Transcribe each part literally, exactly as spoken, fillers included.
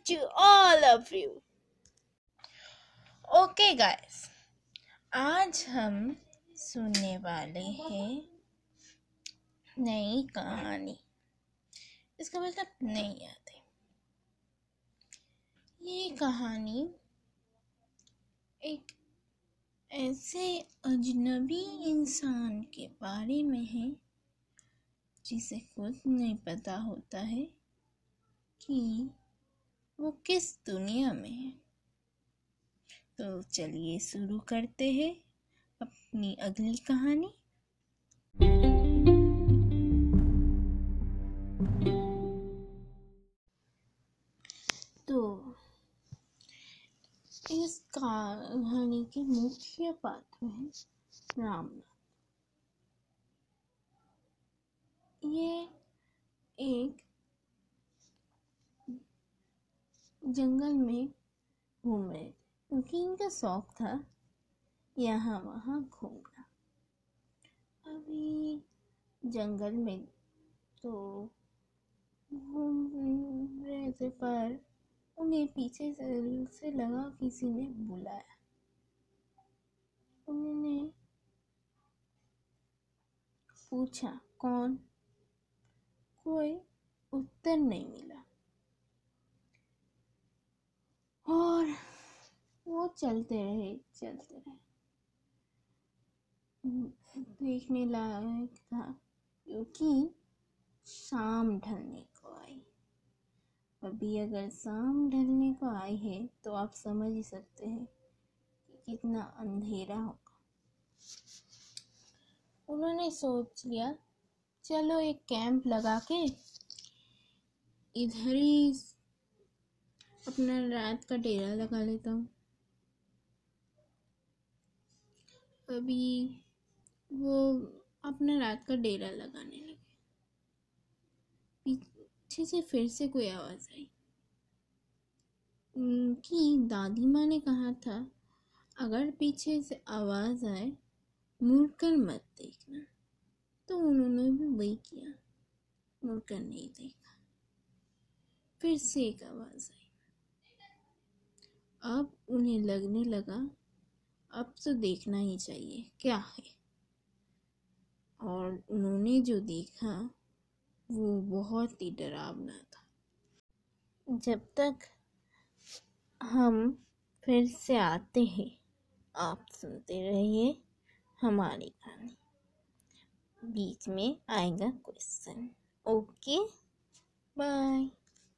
to all of you. Okay guys, आज हम सुनने वाले हैं नई कहानी। इसका मतलब नई यादें। ये कहानी एक ऐसे अजनबी इंसान के बारे में है जिसे खुद नहीं पता होता है कि वो किस दुनिया में है। तो चलिए शुरू करते हैं अपनी अगली कहानी। तो इस कहानी के मुख्य पात्र हैं रामनाथ। ये एक जंगल में घूम रहे थे क्योंकि इनका शौक था यहाँ वहाँ घूमना। अभी जंगल में तो घूम रहे थे पर उन्हें पीछे से लगा किसी ने बुलाया। उन्होंने पूछा कौन, कोई उत्तर नहीं मिला और वो चलते रहे चलते रहे। देखने लायक था क्योंकि शाम ढलने को आई। अभी अगर शाम ढलने को आई है तो आप समझ ही सकते हैं कि कितना अंधेरा होगा। उन्होंने सोच लिया चलो एक कैंप लगा के इधर ही अपना रात का डेरा लगा लेता हूँ। अभी वो अपना रात का डेरा लगाने लगे। पीछे से फिर से कोई आवाज आई। उनकी दादी माँ ने कहा था अगर पीछे से आवाज आए मुड़कर मत देखना। तो उन्होंने भी वही किया, मुड़कर नहीं देखा। फिर से एक आवाज आई। अब उन्हें लगने लगा अब तो देखना ही चाहिए क्या है। और उन्होंने जो देखा वो बहुत ही डरावना था। जब तक हम फिर से आते हैं आप सुनते रहिए हमारी कहानी। बीच में आएगा क्वेश्चन। Okay bye.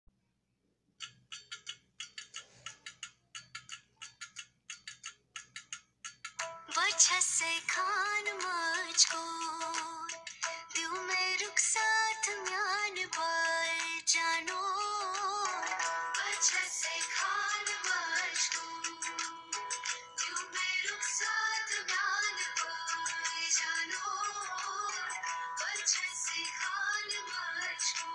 वजह से खान मुझको दिल में रुक साथ म्यान बाय जानो। वजह से खान मुझको दिल में रुक साथ म्यान बाय जानो। वजह से खान मुझको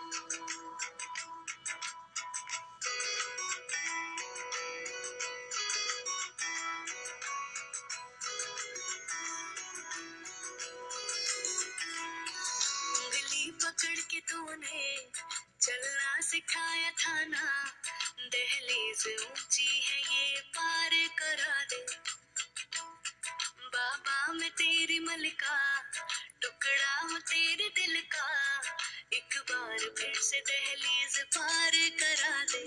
पकड़ के तूने चलना सिखाया था ना। दहलीज ऊंची है ये पार करा दे। बाबा मैं तेरी मलिका टुकड़ा हूँ तेरे दिल का। एक बार फिर से दहलीज पार करा दे।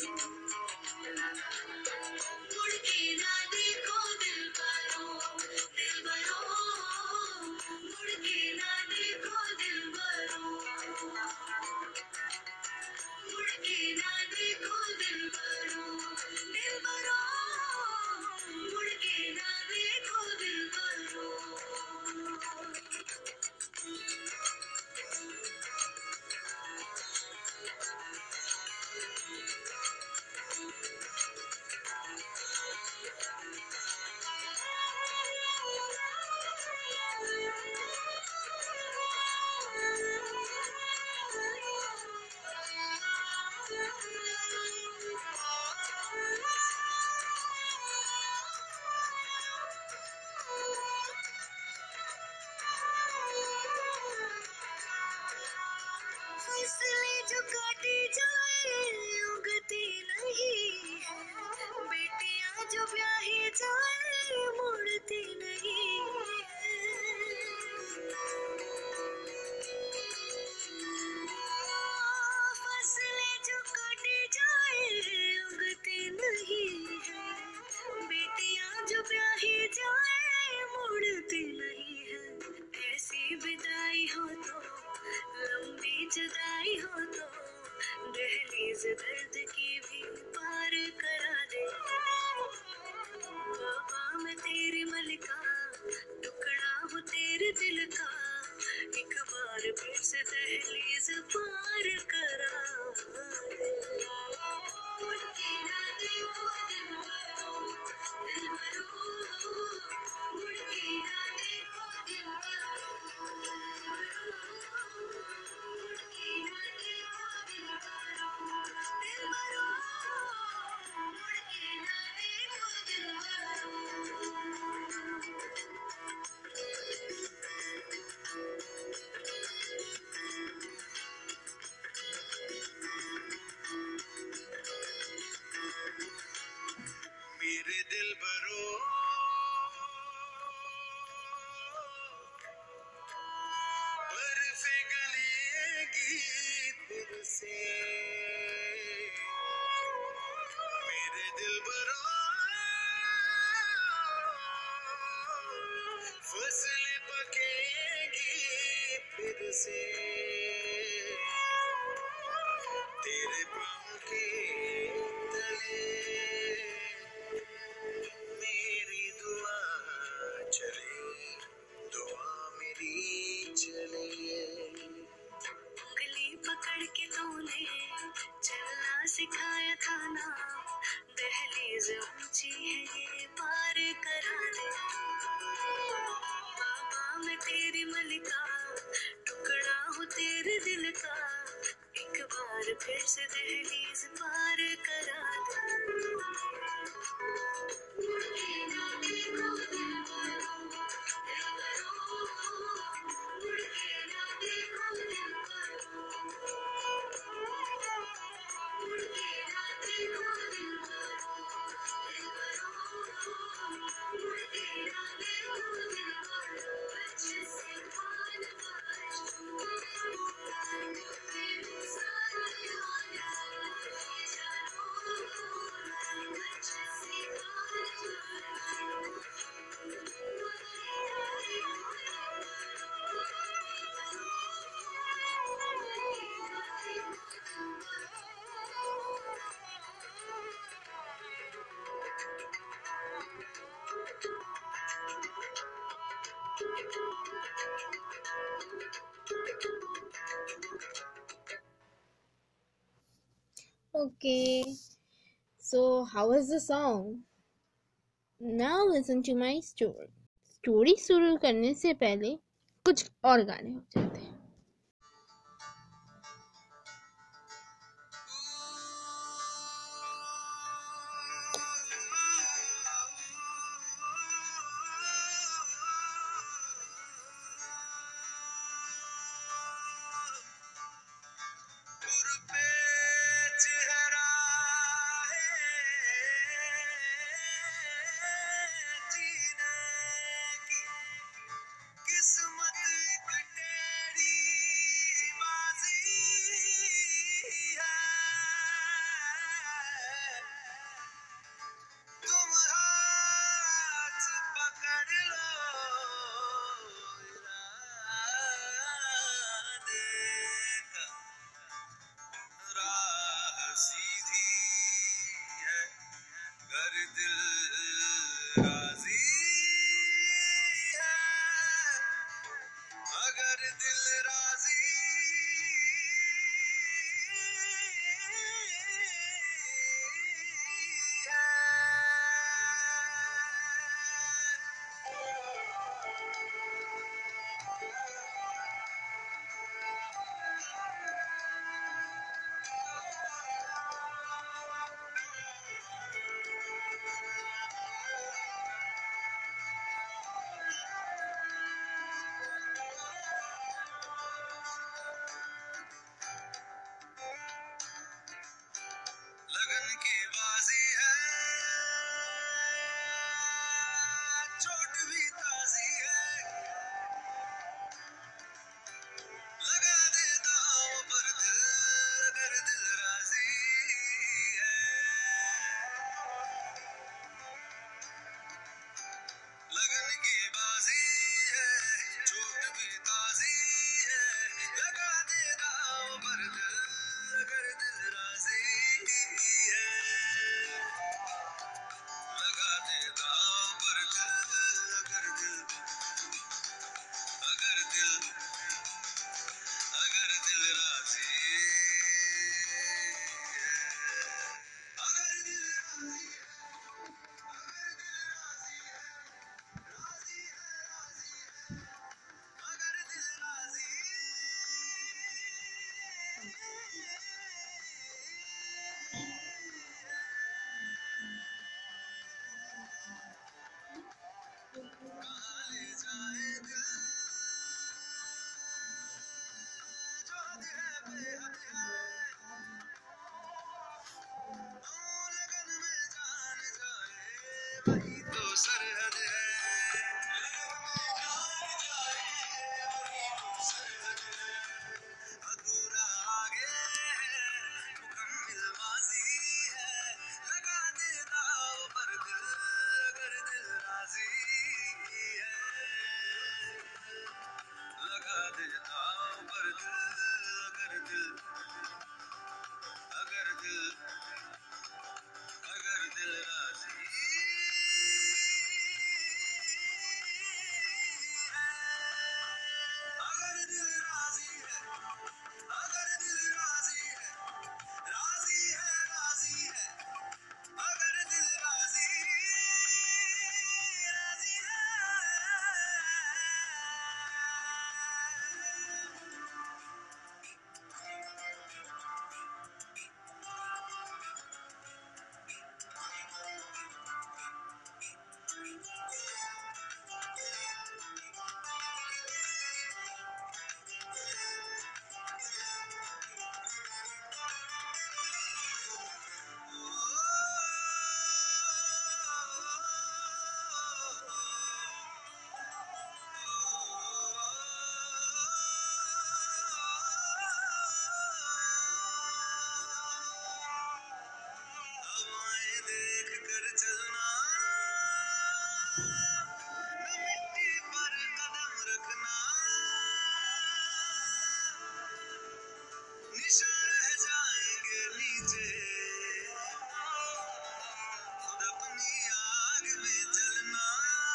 मुड़ के ना देखो दिल भरो दिल भरो। मुड़ के ना देखो दिल भरो। मुड़ के ना देखो दिल भरो दिल भरो। मुड़ के ना देखो दिल भरो। दहलीज दर्द की भी पार करा दे। बाबा मैं तेरी मलिका, टुकड़ा हूँ तेरे दिल का, एक बार फिर से दहलीज पार करा दे। मेरे दिल भरो बर्फे गलेगी फिर से, मेरे दिल भरो फसलें पकेगी फिर से, तेरे पाँव के तले मेरी दुआ चले, दुआ मेरी चले। उंगली पकड़ के तूने चलना सिखाया था ना, दहलीज ऊंची है ये पार करा दे। बाबा मैं तेरी मलिका, टुकड़ा हूँ तेरे दिल का, एक बार फिर से दहलीज पार करा दे। Okay, so how was the song? Now listen to my story. Story शुरू करने से पहले कुछ और गाने हो जाते हैं। किस्मत एक टेढ़ी वही तो सरहद है। अधूरा आगे मुकम्मिल माजी है, लगा दे दाव पर दिल अगर दिल राजी है, लगा दे दाव पर दिल अगर दिल अगर दिल अगर दिल राजी है, अगर दिल राजी है, अगर दिल राजी है, राजी है राजी है, अगर दिल राजी राजी है। हवाएं देख कर चलना, न मिट्टी पर कदम रखना, निशान रह जाएंगे नीचे, खुद अपनी आग में जलना।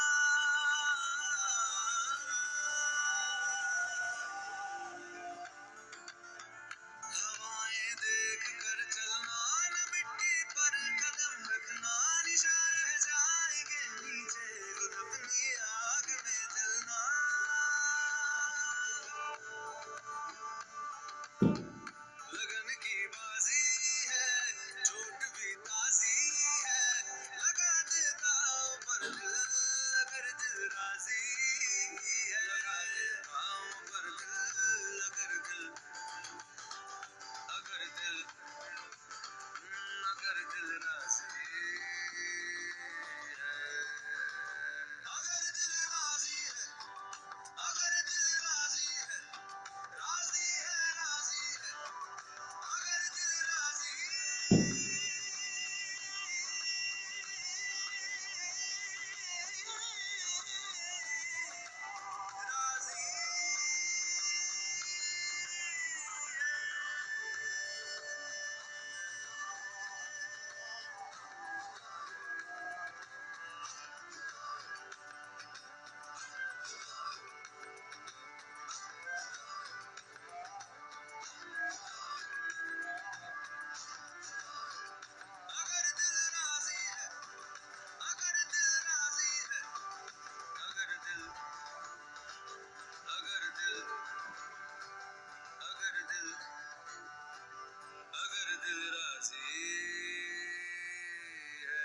हवाएं देख कर चलना, न मिट्टी पर कदम रखना, निशान रह जाएंगे नीचे, खुद अपनी आग में जलना। लगन की बाजी है, चोट भी ताजी है, लगा दे दाव पर दिल अगर दिल राजी है, लगा दे दाव पर दिल अगर दिल अगर दिल अगर दिल राजी है, अगर दिल राजी है, अगर दिल राजी है, राजी है राजी है, अगर दिल राजी राजी अगर दिल राजी है, अगर दिल राजी है, अगर दिल अगर दिल अगर दिल अगर दिल राजी है।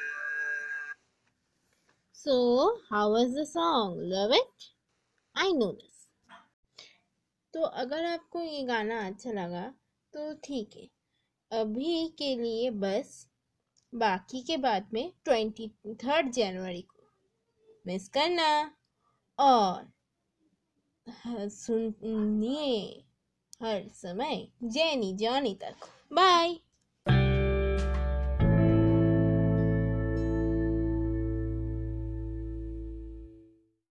So, how was the song? Love it? I know this. तो अगर आपको ये गाना अच्छा लगा तो ठीक है, अभी के लिए बस, बाकी के बाद में ट्वेंटी थर्ड जनवरी को मिस करना, और सुनिए हर समय जैनी जॉनी तक। बाय।